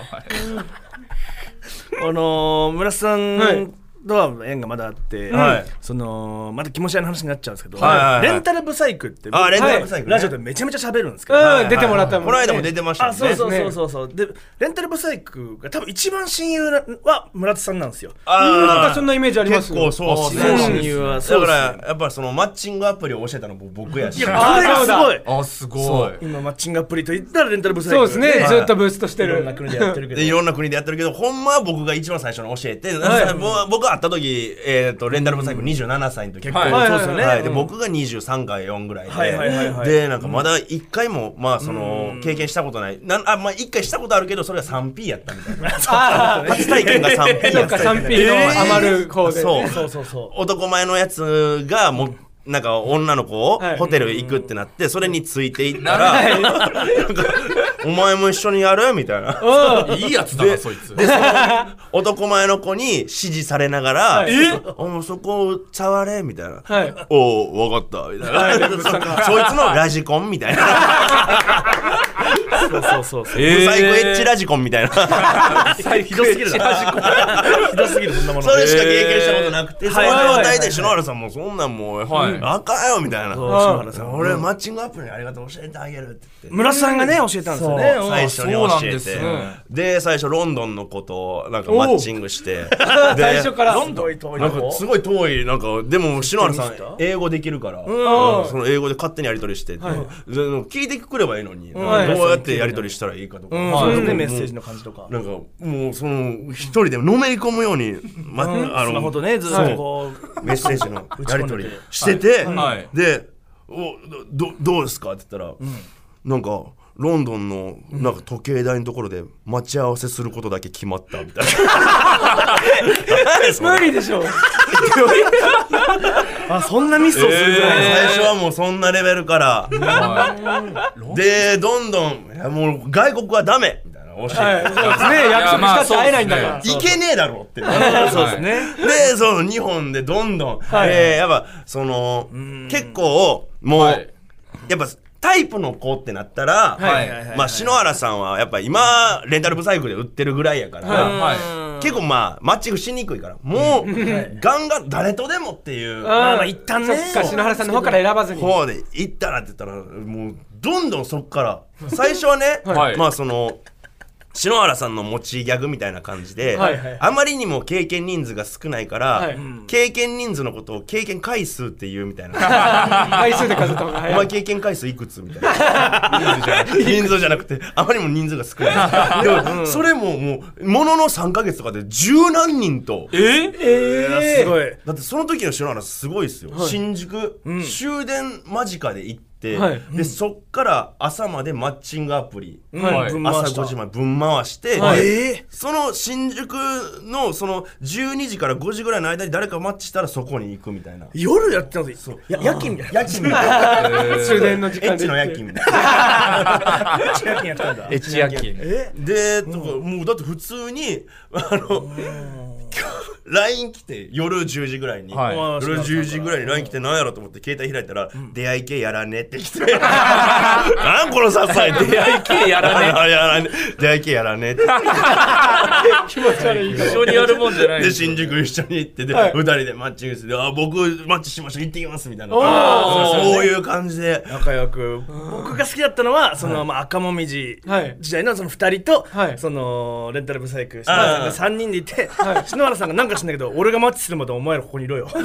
Speaker 2: あの村瀬さんとは縁がまだあって、そのまた気持ち悪い話になっちゃうんですけど、レンタルブサイクって
Speaker 3: レンタルブサイク
Speaker 2: ラジオでめちゃめちゃ喋るんですけど、
Speaker 1: 出てもらった
Speaker 3: この間も出てましたね。
Speaker 2: そうそうそうそう。でレンタルブサイクが多分一番親友は村田さんなんですよ。
Speaker 1: ああそんなイメージあります。
Speaker 3: 結構そうです
Speaker 2: ね。親友は
Speaker 3: だからやっぱそのマッチングアプリを教えたの僕やし。
Speaker 2: あれがすごい。
Speaker 4: あすごい。
Speaker 2: 今マッチングアプリと言ったらレンタルブサイク。
Speaker 1: そうですね。ずっとブーストしてる。
Speaker 2: いろんな国でやってるけど。
Speaker 3: いろんな国でやってるけどほんまは僕が一番最初に教えて僕は会った時、えー、とレンタルブサイクにじゅうななさいの時、
Speaker 2: 結構そうですよね、
Speaker 3: はい、で僕がにじゅうさんかよんぐらいで、
Speaker 2: はいはいはいはい、
Speaker 3: でなんかまだいっかいも、まあ、その経験したことないなんあ、まあ、いっかいしたことあるけどそれが スリーピー やったみたいな初体験が スリーピー やった
Speaker 1: スリーピー の余る方で、
Speaker 3: そうそうそうそう、男前のやつがもうなんか女の子をホテル行くってなってそれについていったらなんかお前も一緒にやるみたいない
Speaker 4: いやつだなそいつ
Speaker 3: でその男前の子に指示されながら「はい、おそこを触れ」みたいな「はい、おお分かった」みたいな、はい、そいつのラジコンみたいな
Speaker 2: そうそうそうそう、
Speaker 3: ブサイクエッチラジコンみたいな
Speaker 2: ひどすぎるなひどすぎるそんなもの
Speaker 3: それしか経験したことなくて、その状態で篠原さんもそんなんもうあかんよみたいな、篠原さん俺マッチングアプリのやり方教えてあげるって言って
Speaker 2: 村瀬さんがね教えたんですよね、
Speaker 3: 最初に教えて、で最初ロンドンの子となんかマッチングして
Speaker 1: 最初から
Speaker 2: ロンドン
Speaker 3: なんかすごい遠いなんかでも篠原さん英語できるからその英語で勝手にやり取りして聞いてくればいいのにどうやってやり取りしたらいいかとか、
Speaker 2: そうですね、メッセージの感じとか
Speaker 3: なんかもうその一人でのめり込むようにまあの
Speaker 2: スマホとねずっとこ
Speaker 3: うメッセージのやり取りしててでおどどうですかって言ったらなんかロンドンのなんか時計台のところで待ち合わせすることだけ決まったみたいな
Speaker 1: 無理でしょ
Speaker 2: あそんなミスをするぐらい、
Speaker 3: えー、最初はもうそんなレベルからでどんどんいやもう外国はダメみたいな教えて、
Speaker 1: はい、そうですね約束したって会えないんだから、
Speaker 3: いけねえだろって
Speaker 2: そうですね
Speaker 3: でその日本でどんどん、はいえー、やっぱその結構もう、はい、やっぱタイプの子ってなったら、まあ篠原さんはやっぱ今レンタルブサイクで売ってるぐらいやから、はい、結構まあマッチングしにくいからもうガンガン誰とでもっていう
Speaker 2: まあまあ一旦ね
Speaker 1: そっか篠原さんの方から選ばずに
Speaker 3: こうで行ったらって言ったらもうどんどんそっから最初はね、はい、まあその篠原さんの持ちギャグみたいな感じで、はいはい、あまりにも経験人数が少ないから、はい、経験人数のことを経験回数っていうみたいな
Speaker 1: 回数で数えた方が早い
Speaker 3: お前経験回数いくつみたいな人数じゃなくてあまりにも人数が少ないでも、うん、それももうもののさんかげつとかで十何人と
Speaker 2: えー、えー、すごい
Speaker 3: だってその時の篠原すごいですよ、はい、新宿、うん、終電間近で行ってはい、でそっから朝までマッチングアプリ、はい、朝ごじまで分回して、はい、その新宿のそのじゅうにじからごじぐらいの間に誰かマッチしたらそこに行くみたいな
Speaker 2: 夜やってたんですよ夜勤みたいな夜勤みたいな
Speaker 1: 終電の時間で
Speaker 3: エッチの夜勤みたいな
Speaker 2: エッチ夜勤やったんだ
Speaker 4: エッチ夜勤
Speaker 3: でとかもうだって普通にあのライン 来て夜じゅうじぐらいに、はい、夜じゅうじぐらいに ライン 来て何やろと思って携帯開いたら、うん、出会い系やらねって来てなんこのさっさい
Speaker 4: 出会い系やらね
Speaker 3: やらね出会い系やらねって
Speaker 1: 気持ち悪い
Speaker 2: 一緒にやるもんじゃない
Speaker 3: で新宿一緒に行ってで、はい、ふたりでマッチングしてあ僕マッチしました行ってきますみたいなそういう感じで
Speaker 2: 仲良く僕が好きだったのはその、はいまあ、赤もみじ時代のそのふたりと、はい、そのレンタルブサイク篠原さんがさんにんでいて、はい、篠原さんがなんかしんだけど俺がマッチするまでお前らここにいろよ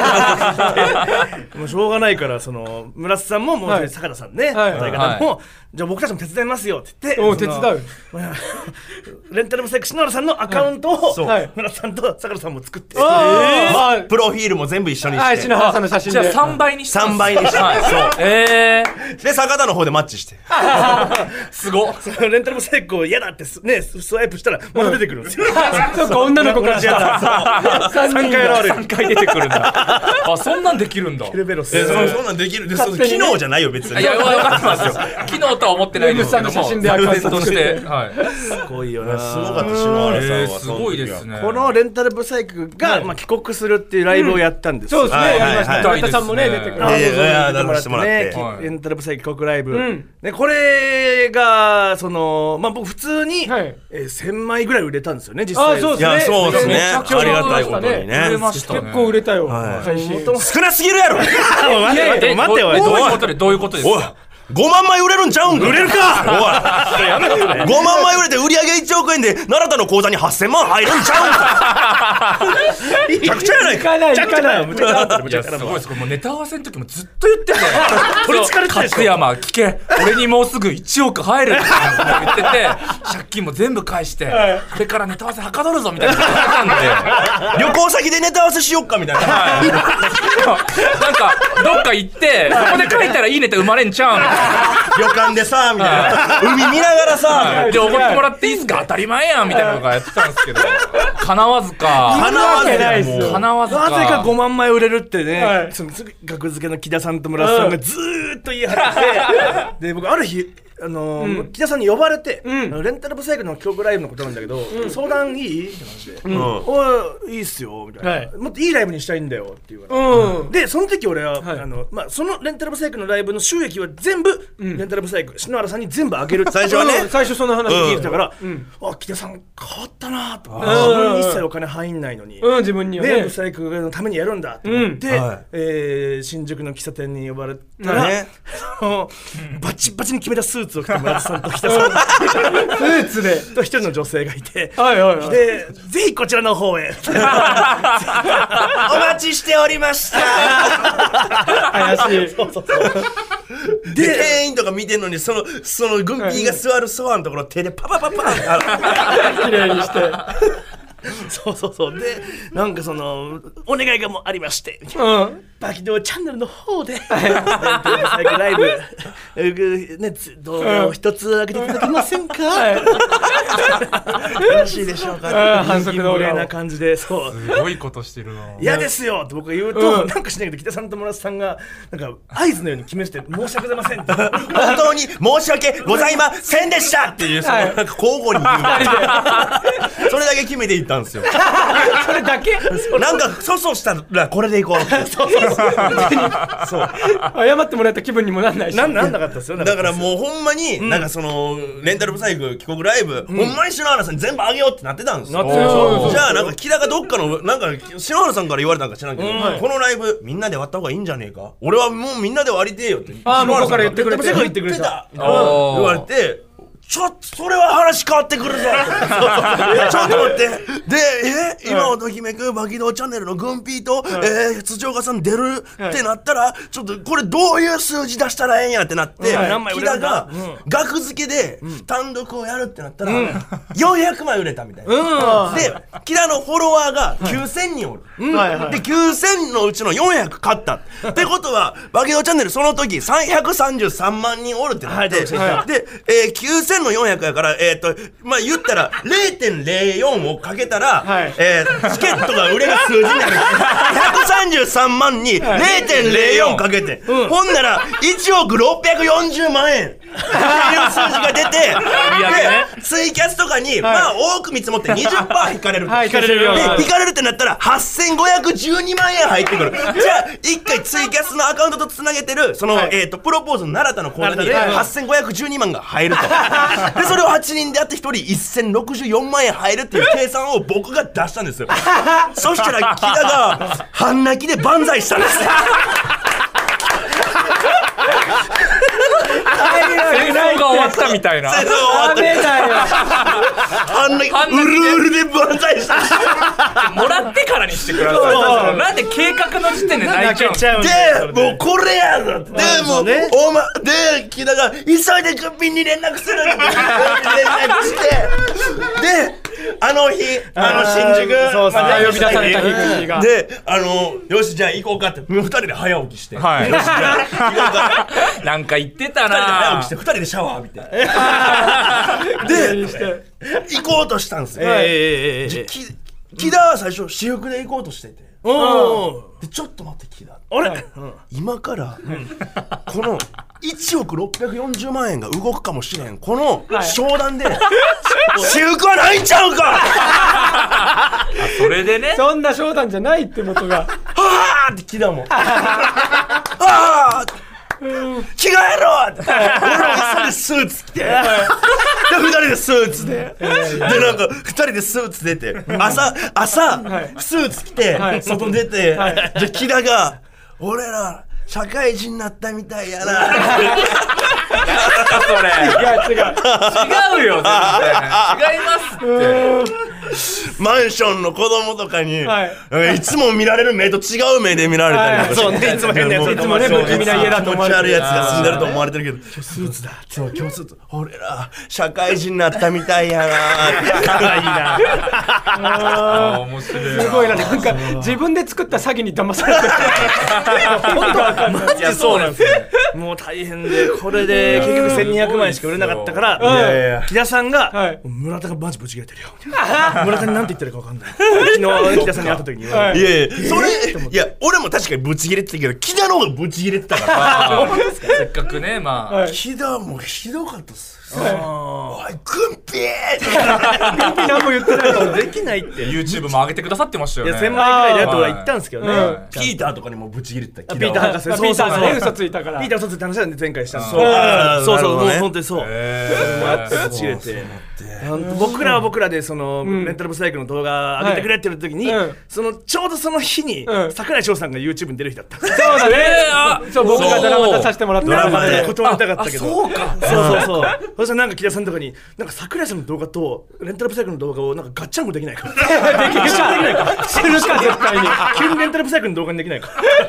Speaker 2: もうしょうがないからその村瀬さんももう坂田さんね、はいはい方も、はい、じゃあ僕たちも手伝いますよって言って
Speaker 1: お手伝う
Speaker 2: レンタルブサイク篠原さんのアカウントを、はい、村瀬さんと坂田さんも作って、えー
Speaker 3: まあ、プロフィールも全部一緒にして、はい、
Speaker 1: 篠原さんの写真で
Speaker 4: じゃあさんばいにして
Speaker 3: さんばいにして、はい、そう
Speaker 4: え
Speaker 3: ー、で坂田の方でマッチして
Speaker 4: すごっ
Speaker 2: レンタルブサイクを嫌だってねスワイプしたらまた出てくるんですよ、うん、
Speaker 1: そうか女の子からした
Speaker 2: さんかい現れる
Speaker 4: さんかい出てくるんだあそんなんできるんだ
Speaker 2: ケルベロス、
Speaker 3: えー、そんなんできるで機能じゃないよ別に
Speaker 4: いや分かってますよ機能とは思ってないんですけども
Speaker 1: 写真でアカウント
Speaker 4: として、はい、
Speaker 3: すごいよなすごかった篠原さんは、えー、
Speaker 4: すごいですね
Speaker 2: このレンタルブサイクが、はいまあ、帰国するっていうライブをやったんです、
Speaker 1: うん、そうですね、はい、やりました村田さんもね出てくる
Speaker 2: レンタルブサイク帰国ライブ、うん、でこれがそのまあ僕普通に、はいえー、せんまいぐらい売れたんですよね実際
Speaker 1: あそうですね
Speaker 3: いやそうですねありがたいことにね
Speaker 4: 売れましたね
Speaker 1: 結構売れたよ、
Speaker 3: はい、少なすぎるやろ
Speaker 2: 待って待って待って
Speaker 4: どういうことでどういうことですか
Speaker 3: ごまんまい売れるんちゃうんか。
Speaker 2: 売れるか
Speaker 3: おいやめろそれごまんまい売れて売り上げいちおくえんで奈良田の口座にはっせんまん入るんちゃうんか。めちゃくちゃやないか。
Speaker 1: いかないいかない
Speaker 2: むちゃくちゃだったむ
Speaker 4: いやす
Speaker 2: ちゃくちゃだった
Speaker 4: ごいです。これもうネタ合わせの時もずっと言ってて
Speaker 2: 取りつかれてたでしょ
Speaker 4: 勝山聞け俺にもうすぐいちおく入るって言ってて借金も全部返してこれからネタ合わせはかどるぞみたいな感じなんで
Speaker 3: 旅行先でネタ合わせしよっかみたいな。
Speaker 4: なんかどっか行ってそこで書いたらいいネタ生まれんちゃうん
Speaker 3: 旅館でさみたいな海見ながらさ
Speaker 4: でおごってもらっていいっすか当たり前やんみたいなのがやってたんですけど叶わずか
Speaker 3: 叶わず
Speaker 1: ないっすよ
Speaker 4: 叶わずか
Speaker 2: なぜかごまんまい売れるってね、
Speaker 1: はい
Speaker 2: そのすぐ学付けの木田さんと村瀬さんがずーっと言い張ってて、で僕ある日あのー木田さんに呼ばれて、
Speaker 1: ん
Speaker 2: あのレンタルブサイクの曲ライブのことなんだけど、相談いいって感じで、
Speaker 3: うん
Speaker 2: おいいいっすよみたいな、
Speaker 1: はい
Speaker 2: もっといいライブにしたいんだよって言われて、
Speaker 1: うん
Speaker 2: でその時俺は、
Speaker 1: はい
Speaker 2: あのまあ、そのレンタルブサイクのライブの収益は全部、レンタルブサイク篠原さんに全部あげるって
Speaker 3: 最初はね
Speaker 1: うん最初その話聞いてたから
Speaker 2: あ木田さん変わったなと自分に一切お金入んないのに、
Speaker 1: うん自分には
Speaker 2: で
Speaker 1: ね
Speaker 2: ブサイクのためにやるんだと思って、
Speaker 3: うんはい
Speaker 2: えー新宿の喫茶店に呼ばれたら、
Speaker 3: ね
Speaker 2: そのバチバチに決めたスーツを着て村田さんと北さん
Speaker 1: スーツで
Speaker 2: と一人の女性がいて、
Speaker 1: はいはいはい
Speaker 2: でぜひこちらの方へ
Speaker 3: お待ちしておりました。
Speaker 1: 怪しい
Speaker 2: そうそうそう
Speaker 3: で店員とか見てんのにそのそのグンピーが座るソファのところ手でパパパパ
Speaker 1: 綺麗にして
Speaker 2: そうそうそうでなんかそのお願いがもありまして
Speaker 1: うん
Speaker 2: バキドーチャンネルの方でレンタルブサイクライブえーねつ動画を一つ上げていただけませんか、よろしいでしょうか
Speaker 1: うん反則動画を
Speaker 2: 無礼な感じでそう
Speaker 4: すごいことしてるな
Speaker 2: 嫌ですよって僕が言うと、
Speaker 1: うん
Speaker 2: なんかしないけど北さんと村瀬さんがなんか合図のように決めて申し訳ございませんって
Speaker 3: 本当に申し訳ございませんでしたっていうそのなんか交互に言うそれだけ決めていったんですよ。
Speaker 1: それだけ
Speaker 3: なんか粗相したらこれでいこうってそうそうそう
Speaker 1: 謝ってもらえた気分にもなんないし
Speaker 2: なんなんなかったですよ
Speaker 3: だからもうほんまになんかそのレンタルブサイク帰国ライブほんまに篠原さんに全部あげようってなってたんですよ。
Speaker 2: なってるでしょ
Speaker 3: じゃあなんか木田がどっかのなんか篠原さんから言われたんか知らんけど、このライブみんなで割った方がいいんじゃねえか、俺はもうみんなで割りてえよって
Speaker 1: あー向こうから言ってくれて
Speaker 3: 篠原さんが言ってた言
Speaker 4: おー
Speaker 3: われて、ちょっとそれは話変わってくるぞちょっと待ってでえ今をときめくバキドーチャンネルのグンピーと、えー、辻岡さん出るってなったらちょっとこれどういう数字出したらええんやってなって、
Speaker 2: うん何枚売
Speaker 3: 木田
Speaker 2: れるんだ
Speaker 3: が額付けで単独をやるってなったら、よんひゃくまい売れたみたいな、で木田のフォロワーがきゅうせんにんおる、
Speaker 1: はいはい
Speaker 3: できゅうせんのうちのよんひゃく買ったってことはバキドーチャンネルその時ひゃくさんじゅうさんまんにんおるってなって、
Speaker 2: はい
Speaker 3: で、えー、きゅうせんのよんひゃくやからえっ、ー、とまあ言ったら れいてんれいよん をかけたら、
Speaker 1: はい
Speaker 3: えー、チケットが売れる数字になるひゃくさんじゅうさんまんに れいてんれいよん かけて、うん、ほんならいちおくろっぴゃくよんじゅうまんえんっていう数字が出てでツイキャスとかに、はい、まあ多く見積もって にじゅっパーセント 引かれる、
Speaker 1: はい、引かれるよ
Speaker 3: で引かれるってなったらはっせんごひゃくじゅうにまんえん入ってくるじゃあ一回ツイキャスのアカウントとつなげてるその、はい、えーとプロポーズの奈良田の口座にはっせんごひゃくじゅうにまんが入るとでそれをはちにんでやってひとりせんろくじゅうよんまんえん入るっていう計算を僕が出したんですよそしたら木田が半泣きで万歳したんですよ
Speaker 4: 戦争が終わったみたいな
Speaker 3: 戦争が終わった
Speaker 1: ダメだよ
Speaker 3: 半泣き
Speaker 4: 半泣きで
Speaker 3: うるうるで万歳したんですよ
Speaker 4: もらってからにしてくださいなんで計画の時点で泣いちゃうの
Speaker 2: ちゃうんだよ
Speaker 3: で、もうこれやぞで、もう、
Speaker 2: ね
Speaker 3: おま、で、木田が、急いでグッピンに連絡するって連絡して、で、あの日、あの新宿、
Speaker 2: そうそう
Speaker 1: 呼び出された日が
Speaker 3: で、あの、よし、じゃあ行こうかって、もう二人で早起きして、
Speaker 4: はい
Speaker 3: よし、じゃあ行こうか。
Speaker 4: なんか言ってた
Speaker 3: 二人で早起
Speaker 4: な
Speaker 3: きして、二人でシャワー浴びて。で、行こうとしたんですよ。
Speaker 2: ええ
Speaker 3: き木田は最初、私服で行こうとしてて。
Speaker 2: お
Speaker 3: で、ちょっと待って、木田。
Speaker 2: あれ
Speaker 3: 今からこのいちおくろっぴゃくよんじゅうまんえんが動くかもしれんこの商談で私服はないんちゃうか
Speaker 4: それでね
Speaker 1: そんな商談じゃないって元が
Speaker 3: はあって木田もああ着替えろって俺も一緒にスーツ着てで二人でスーツででなんか二人でスーツ出て朝朝スーツ着て外出てで木田が俺ら社会人になったみたいやな
Speaker 4: それ
Speaker 1: いや違う
Speaker 4: 違うよ全然違いますって
Speaker 3: マンションの子供とかに、
Speaker 1: はい
Speaker 3: いつも見られる目と違う目で見られたりとかして、
Speaker 2: そうねいつも変なやつ
Speaker 1: いつもね不気味な家だと思われてる
Speaker 3: 気持ち悪いやつが住んでると思われてるけど、今日スーツだそう今日スーツ俺ら社会人になったみたいやなー
Speaker 2: いいな
Speaker 4: あー面白いな
Speaker 1: すごいな、なんか自分で作った詐欺に騙されてる本当わかんない。
Speaker 2: いやそうなんですよもう大変でこれで結局せんにひゃくまん円しか売れなかったから
Speaker 3: いやいやいや
Speaker 2: 木田さんが、
Speaker 1: はい
Speaker 2: 村田がマジブチ切れてるよ村田に何て言ってるか分かんない昨日木田さんに会った時に言われて、
Speaker 3: いやいやそれいや俺も確かにブチ切れてたけど木田の方がブチ切れてたから
Speaker 4: あーせっかくねまあ、
Speaker 1: はい
Speaker 3: 木田もひどかったっす
Speaker 2: あ
Speaker 3: おいグンピー
Speaker 1: 何も言ってない
Speaker 2: ーできないって
Speaker 4: YouTube も上げてくださってましたよね
Speaker 2: いやせんまん円ぐらいだとは言ったんですけどね、
Speaker 1: うん
Speaker 3: ピーターとかにもブチ切れてた
Speaker 2: ピーター博士
Speaker 1: ピーターがね嘘ついたから
Speaker 2: ピーター嘘ついた話は前回したんです
Speaker 3: そうあー
Speaker 2: そうそうもう
Speaker 3: なるほどね
Speaker 2: 本当にそう
Speaker 4: へー
Speaker 2: ブチ切れて本当僕らは僕らでそのレンタルブサイクの動画上げてくれって言った時に
Speaker 1: はいうん
Speaker 2: そのちょうどその日に
Speaker 1: うん
Speaker 2: 櫻井翔さんが YouTube に出る日だった
Speaker 1: そうだね、
Speaker 4: えーあ
Speaker 1: そう僕がドラマ出させてもらって
Speaker 3: ドラマで
Speaker 2: 断りたかったけど
Speaker 4: そうか
Speaker 2: そうそうそうそしたらなんか木田さんとかになんか櫻井さんの動画とレンタルブサイクの動画をなんかガッチャンコできないか
Speaker 1: できるかするか絶対に
Speaker 2: 急にレンタルブサイクの動画にできないか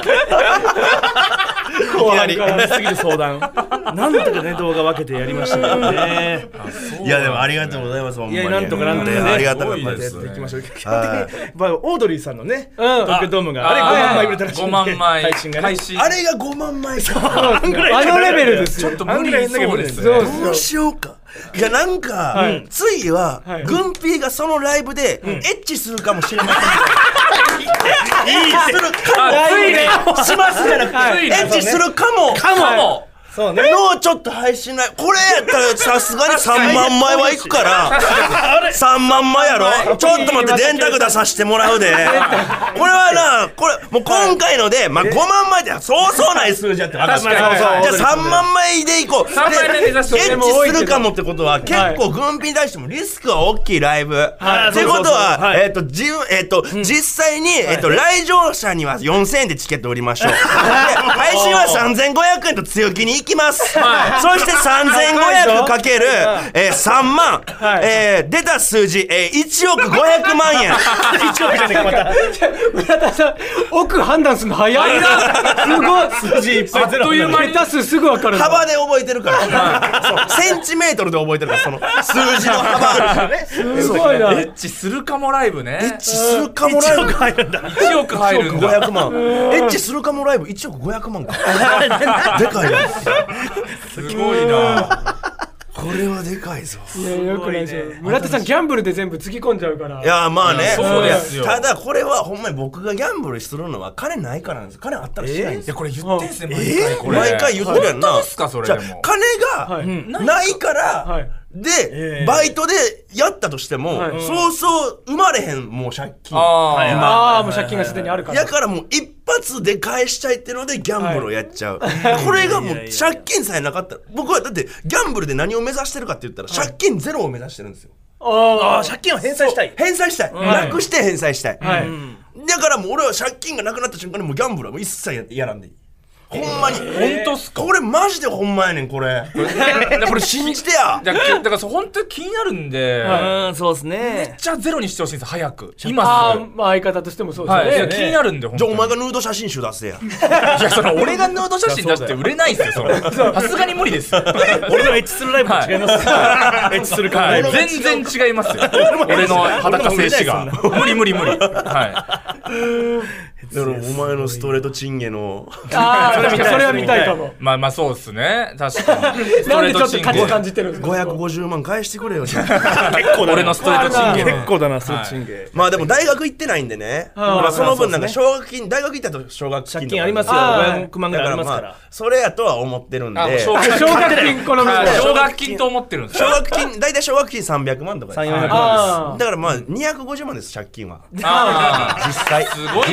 Speaker 1: 怖い
Speaker 2: いきなりすぎる相談なんとかね動画分けてやりましたけどね
Speaker 3: いやでもありがとうございますほんまに
Speaker 2: いやなんとかなんとかね
Speaker 3: ねありがたかったで
Speaker 2: やっ
Speaker 3: す
Speaker 2: ていきましょう基
Speaker 3: はい
Speaker 2: 本的にまあオードリーさんのね
Speaker 1: うん
Speaker 2: 東京ドームがあれごまんまい売れたらしいんで
Speaker 4: ごまんまい
Speaker 2: 配信がね
Speaker 4: 配信
Speaker 3: あれがごまんまいか
Speaker 1: あのレベルですよ
Speaker 4: ちょっと無理そうです
Speaker 1: そう
Speaker 4: ね
Speaker 3: どうしようかいやなんか、
Speaker 1: はい
Speaker 3: ついは、
Speaker 1: はい
Speaker 3: グンピーがそのライブで、エッチするかもしれませんみたいな。
Speaker 2: いい
Speaker 3: するかも
Speaker 4: あついね
Speaker 3: しますじゃなくて、
Speaker 1: はい
Speaker 3: エッチするかも
Speaker 4: かも
Speaker 2: そうね
Speaker 3: のちょっと配信ないこれやったらさすがにさんまんまいはいくからさんまんまいやろちょっと待って電卓出させてもらうでこれはなこれもう今回ので、まあ、ごまんまいってそうそうない数字やって確
Speaker 2: かにそうそう
Speaker 3: じゃあさんまんまいでいこう
Speaker 4: さんまんまい目指して
Speaker 3: エッチするかもってことは結構軍備に対してもリスクが大きいライブ
Speaker 2: はい
Speaker 3: ってこと
Speaker 2: そうそうそう
Speaker 3: は
Speaker 2: はい
Speaker 3: えっとじえっと実際にえっと来場者にはよんせんえんでチケット売りましょうで配信はさんぜんごひゃくえんと強気にいきますそしてさんぜんごひゃくかけるえーさんまんえー出た数字えーいちおくごひゃくまんえん
Speaker 2: いちおくじゃねえかまた
Speaker 1: 村田さん奥判断するの早いすごい
Speaker 2: 数字いっぱいゼロ
Speaker 4: あっという間に
Speaker 1: 下手数すぐ分かるの
Speaker 3: 幅で覚えてるからそうセンチメートルで覚えてるからその数字の幅
Speaker 1: すごいな
Speaker 4: エッチするかもライブね
Speaker 3: エッチするかもライブ
Speaker 2: 入るんだ
Speaker 4: いちおく入るん
Speaker 3: ごひゃ
Speaker 4: だ
Speaker 3: くまんエッチするかもライブいちおくごひゃくまんかでかいな
Speaker 4: すごいな
Speaker 3: これはでかいぞ
Speaker 1: いやよくないですよ村田さんギャンブルで全部つぎ込んじゃうから
Speaker 3: いやまあね
Speaker 4: そうですよ
Speaker 3: ただこれはほんまに僕がギャンブルするのは金ないからなんです金あったらしないんですよ
Speaker 4: いやこれ言ってんすね毎
Speaker 3: え
Speaker 4: 回これ
Speaker 3: 毎回言ってるやんな
Speaker 4: 本当ですかそれ
Speaker 3: じゃあ
Speaker 4: でも
Speaker 3: 金
Speaker 1: はい
Speaker 3: がないから
Speaker 1: はい
Speaker 3: でバイトでやったとしても
Speaker 1: はい
Speaker 3: そうそう生まれへんもう借金
Speaker 4: あー
Speaker 1: ああもう借金がすでにあるから
Speaker 3: やからもう一発で返したいっていうのでギャンブルをやっちゃう、これがもう借金さえなかったら僕はだってギャンブルで何を目指してるかって言ったら借金ゼロを目指してるんですよ
Speaker 1: あ
Speaker 2: あ借金を返済したい
Speaker 3: 返済したい、
Speaker 1: はい
Speaker 3: なくして返済したい、
Speaker 1: はい
Speaker 3: だからもう俺は借金がなくなった瞬間にもうギャンブルはもう一切ややらんでいいほんまに、
Speaker 4: 本当っすか
Speaker 3: これマジでほんまやねんこれこれ信じてや
Speaker 4: だからだからそう本当に気になるんで、
Speaker 2: うんそうです
Speaker 4: めっ
Speaker 2: ね
Speaker 4: ちゃゼロにしてほしいんです早く
Speaker 1: あ
Speaker 4: 今す
Speaker 1: ーまあ相方としてもそう
Speaker 4: ぐはいい
Speaker 1: ですよね
Speaker 4: や気になるんで本当に
Speaker 3: じゃあお前がヌード写真集出せや
Speaker 4: いやその俺がヌード写真出して売れないっすよそれさすがに無理です
Speaker 2: 俺のエッチするライブと違いますエッチするか
Speaker 4: はい
Speaker 2: ライブ
Speaker 4: 全然違いますよ俺の裸静止が無理無理無理はい
Speaker 3: だからお前のストレートチンゲの
Speaker 1: ああそれそれは見たいかも
Speaker 4: まあまあそうっすね確かにス
Speaker 1: なんでちょっと
Speaker 4: チンゲ
Speaker 1: 価値感じてるんですか
Speaker 3: ごひゃくごじゅうまん返してくれよじゃあ
Speaker 2: 結構だな
Speaker 4: 俺のストレートチンゲの
Speaker 2: 結構だなスーチンゲ
Speaker 3: まあでも大学行ってないんでね、
Speaker 1: あー
Speaker 3: まあその分なんか
Speaker 2: そ
Speaker 3: 奨学金大学行ったと奨学金とか
Speaker 2: 借金ありますよ
Speaker 1: あー
Speaker 2: ごひゃくまんぐらいありますから
Speaker 3: だからまあそれやとは思ってるんで
Speaker 4: あ奨学
Speaker 1: 奨学金この
Speaker 4: はい
Speaker 1: 息子
Speaker 4: 奨学金と思ってるんです
Speaker 3: 奨学金大体奨学金さんびゃくまんとかです
Speaker 2: さんよんひゃく
Speaker 1: あ
Speaker 3: だからまあにひゃくごじゅうまんです借金は
Speaker 4: あ
Speaker 3: 実際
Speaker 4: ーすごいな
Speaker 1: 実際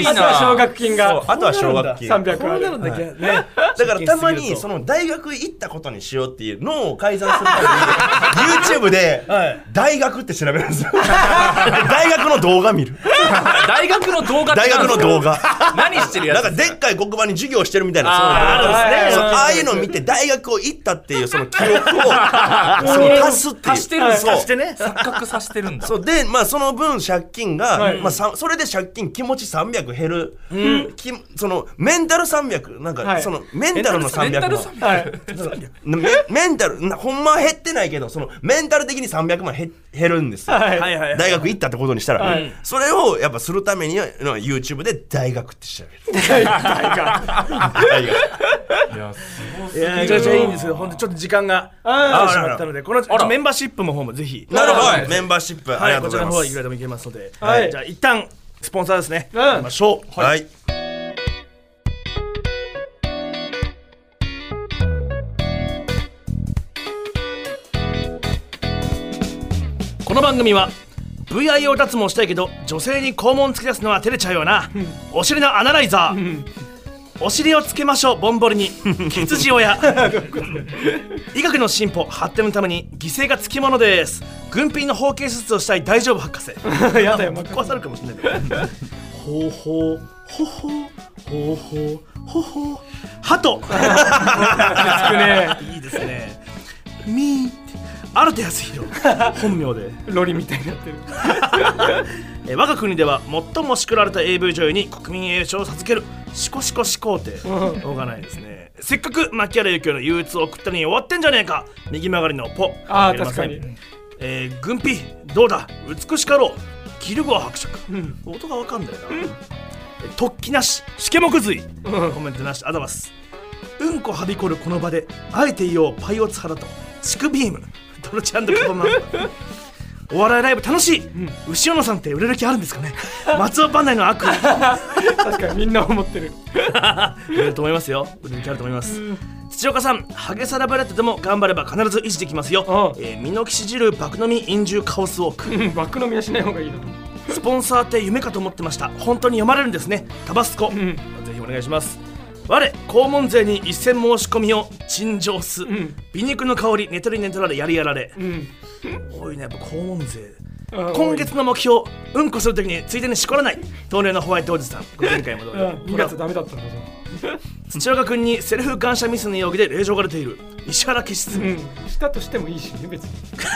Speaker 1: 奨学金が
Speaker 3: あとは奨学金
Speaker 1: さんびゃくある。
Speaker 2: そうなるんだけどね。
Speaker 3: だからたまにその大学行ったことにしようっていう脳を改ざんするために YouTube で大学って調べるんですよ。大学の動画見る。
Speaker 4: 大学の動画って
Speaker 3: 大学の動画
Speaker 4: 何してるやつ
Speaker 3: なんかでっかい黒板に授業してるみたいな、
Speaker 2: あ
Speaker 3: そうああいうのを見て大学を行ったっていうその記憶をその足すっていう
Speaker 4: 足してるんです
Speaker 3: そう
Speaker 2: 足してね。
Speaker 4: 錯覚させてるんだ。
Speaker 3: そうで、まあ、その分借金が、
Speaker 1: はい
Speaker 3: まあ、さそれで借金気持ちさんびゃく減る、きそのメンタルさんびゃくなんか、
Speaker 1: はい、
Speaker 3: そのメンタルのさんびゃく
Speaker 4: メンタル
Speaker 3: 万
Speaker 4: さんびゃく
Speaker 1: はい
Speaker 3: メメンタルなほんまは減ってないけどそのメンタル的にさんびゃくまん減減るんですよ、
Speaker 1: はい
Speaker 2: はいはい。
Speaker 3: 大学行ったってことにしたら、
Speaker 1: はい
Speaker 3: それをやっぱするためには YouTube で大学って調べる
Speaker 1: 大学
Speaker 3: 大学
Speaker 4: いやすごい
Speaker 2: いやめちゃくちゃいいんですけど、本当ちょっと時間が
Speaker 1: あ
Speaker 2: 来てしまったので、この
Speaker 4: あら
Speaker 2: メンバーシップの方もぜひ、
Speaker 3: なるほど、
Speaker 4: はい
Speaker 3: メンバーシップ、あ
Speaker 2: はい、
Speaker 3: りがとうございま
Speaker 2: こちらの方はいく
Speaker 3: す
Speaker 2: らでもいけますので、
Speaker 1: はい
Speaker 2: じゃあ一旦スポンサーですね。
Speaker 1: うん
Speaker 2: 行きましょう。
Speaker 3: はい、
Speaker 2: この番組は ブイアイオー 脱毛したいけど女性に肛門突き出すのは照れちゃうよな、お尻のアナライザー、お尻をつけましょうボンボリに血児親医学の進歩発展のために犠牲がつきものです。軍品の包茎手術をしたい大丈夫博士。
Speaker 1: やだよ、
Speaker 2: ぶっ壊されるかもしれない。ほうほうほほうほうほうほほうハト
Speaker 1: つくね。
Speaker 2: いいですね。みーアルテ康弘本名で
Speaker 1: ロリみたいになってる。
Speaker 2: え我が国では最も叱られた エーブイ 女優に国民栄誉賞を授けるシコシコシコーテしょうがないですね。せっかく牧原幸雄の憂鬱を送ったのに終わってんじゃねえか。右曲がりのポ
Speaker 1: あー
Speaker 2: 入れません
Speaker 1: 確かに
Speaker 2: えー、軍備どうだ美しかろうギルゴア伯爵、
Speaker 1: ん
Speaker 2: 音がわかんないな、え突起なししけもくずい、コメントなしアダバスうんこはびこるこの場であえて言おうパイオツハラとチクビームドルチャンドカバマンお笑いライブ楽しい、牛尾野さんって売れる気あるんですかね。松尾番内の悪意
Speaker 1: 確かにみんな思ってる。
Speaker 2: 売れると思いますよ。売れる気あると思います。土岡さん、ハゲサラブレッドでも頑張れば必ず維持できますよ。えー、ミノキシ汁爆飲み飲酒カオスウォーク。
Speaker 1: うん、バック飲みはしない方がいいな。
Speaker 2: スポンサーって夢かと思ってました。本当に読まれるんですね。タバスコ、
Speaker 1: ん
Speaker 2: ぜひお願いします。我肛門税に一銭申し込みを陳情す、
Speaker 1: ん
Speaker 2: 美肉の香り寝取り寝取られやりやられ、
Speaker 1: うん。
Speaker 2: 多いねやっぱ肛門税。
Speaker 1: あ
Speaker 2: 今月の目標、うんこするときについでにしこらない糖尿のホワイトおじさん。これ前回も同様
Speaker 1: にがつダメだったんだぞ。
Speaker 2: 土岡君にセルフ感謝ミスの容疑で令状が出ている。石原消し
Speaker 1: う
Speaker 2: 罪、
Speaker 1: ん。したとしてもいいしね、別に。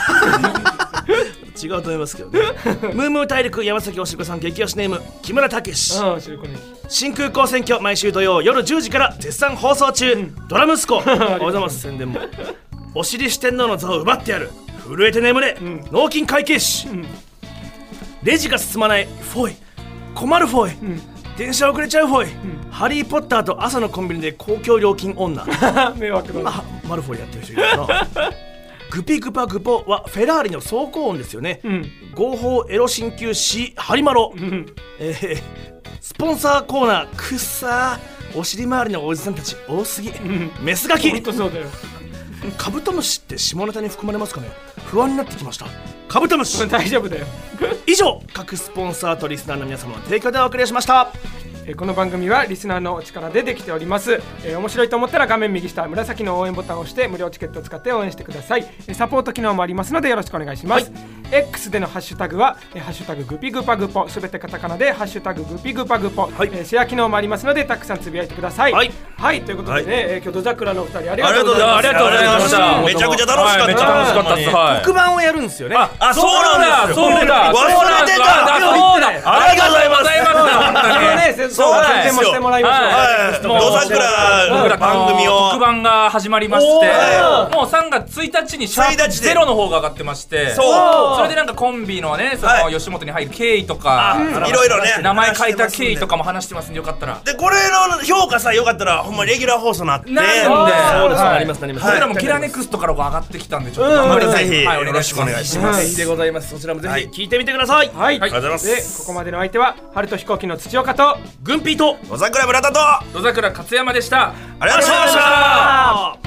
Speaker 2: 違うと思いますけどね。ムームー大陸山崎おしるこさん激推しネーム木村武史。
Speaker 1: ああ、シルコネ
Speaker 2: 新空港選挙毎週土曜夜じゅうじから絶賛放送中、ドラ息子おはようございます。宣伝もお尻四天王の座を奪ってやる。震えて眠れ、
Speaker 1: ん
Speaker 2: 脳筋会計士、
Speaker 1: ん
Speaker 2: レジが進まないフォイ困るフォイ、
Speaker 1: ん
Speaker 2: 電車遅れちゃうフォイ、ハリーポッターと朝のコンビニで公共料金女
Speaker 1: 迷惑だな。
Speaker 2: あマルフォイやってる人いるな。グピグパグポはフェラーリの走行音ですよね、
Speaker 1: うん。
Speaker 2: 合法エロ鍼灸師ハリマロ、
Speaker 1: うん。
Speaker 2: えー、スポンサーコーナーくっさーお尻周りのおじさんたち多すぎ、
Speaker 1: ん
Speaker 2: メスガキ
Speaker 1: ほんとそうだよ。
Speaker 2: カブトムシって下ネタに含まれますかね。不安になってきました。カブトムシ
Speaker 1: 大丈夫だよ。
Speaker 2: 以上各スポンサーとリスナーの皆様の提供でお送りしました。
Speaker 1: えーこの番組はリスナーのお力でできております、えー面白いと思ったら画面右下紫の応援ボタンを押して無料チケットを使って応援してください。えーサポート機能もありますのでよろしくお願いします、X でのハッシュタグは、えーハッシュタググピグパグポすべてカタカナでハッシュタググピグパグポ、
Speaker 2: はい
Speaker 1: えーシェア機能もありますのでたくさんつぶやいてください。
Speaker 2: はい、
Speaker 1: はいということでね、
Speaker 3: はい
Speaker 1: えー今日ドザクラのお二人あり
Speaker 3: あり
Speaker 1: がとうございます。
Speaker 3: がとうございます。
Speaker 4: ありがとうございました
Speaker 3: めちゃくちゃ楽しかった。
Speaker 4: はいめっちゃ楽しかったです。はい
Speaker 2: 特番をやるんですよね。
Speaker 3: あ、そうなんですよ。
Speaker 4: そうだそうだ
Speaker 3: 忘れてた。
Speaker 4: そうだ
Speaker 3: ありがとうございます。
Speaker 1: あのね、先
Speaker 3: そうなんですよ
Speaker 1: 宣伝もしてもらいましょう。
Speaker 3: はい、
Speaker 4: もう
Speaker 3: ドサクラの番組を
Speaker 4: 特番が始まりまして
Speaker 3: おー
Speaker 4: もうさんがつついたちにシャープ
Speaker 3: ついたちで
Speaker 4: ゼロの方が上がってまして
Speaker 3: そう
Speaker 4: それでなんかコンビのねその
Speaker 3: はい
Speaker 4: 吉本に入る経緯とか
Speaker 3: いろいろね
Speaker 4: 名前書いた経緯とかも話してますんでよかったら
Speaker 3: でこれの評価さえよかったらほんまレギュラー放送になって
Speaker 4: なんで
Speaker 2: そうです、
Speaker 4: はい
Speaker 2: なりますなります。
Speaker 4: 僕らもキラネクストから上がってきたんでちょっと頑張りたい
Speaker 3: ぜひ
Speaker 4: はい
Speaker 3: よろしくお願いします。
Speaker 2: ぜひでございます。そちらもぜ
Speaker 3: はい
Speaker 2: ひ聞いてみてください。
Speaker 1: はい、
Speaker 3: ありがとうございます。
Speaker 1: でここまでの相手は春と飛行機の土岡と
Speaker 2: 軍ピーと
Speaker 3: ドサクラ村田とあ
Speaker 4: 野桜勝山でした
Speaker 3: りがとうございました。